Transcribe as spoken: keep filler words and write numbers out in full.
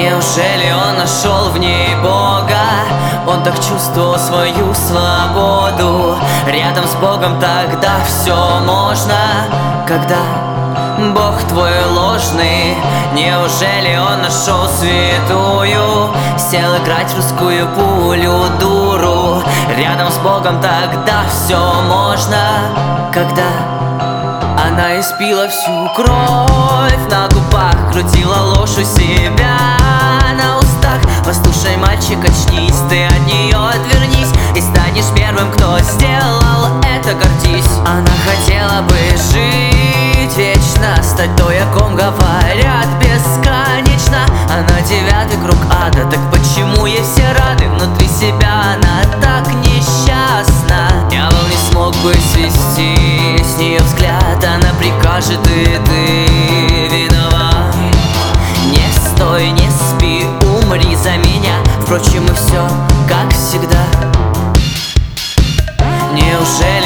Неужели он нашел в ней Бога? Он так чувствовал свою свободу. Рядом с Богом тогда все можно, когда Бог твой ложный. Неужели он нашел святую? Сел играть в русскую пулю дуру. Рядом с Богом тогда все можно, когда она испила всю кровь. На губах крутила ложь у себя, на устах: послушай, мальчик, очнись, ты от нее отвернись, и станешь первым, кто сделал это, гордись. Она хотела бы жить вечно, стать той, о ком говорят бесконечно. Она девятый круг ада, так почему ей все рады? Внутри себя она так несчастна. Дьявол не смог бы свести с нее взгляд. Она прикажет, и ты виноват. Не стой, не спи, умри за меня. Впрочем, и все как всегда. Неужели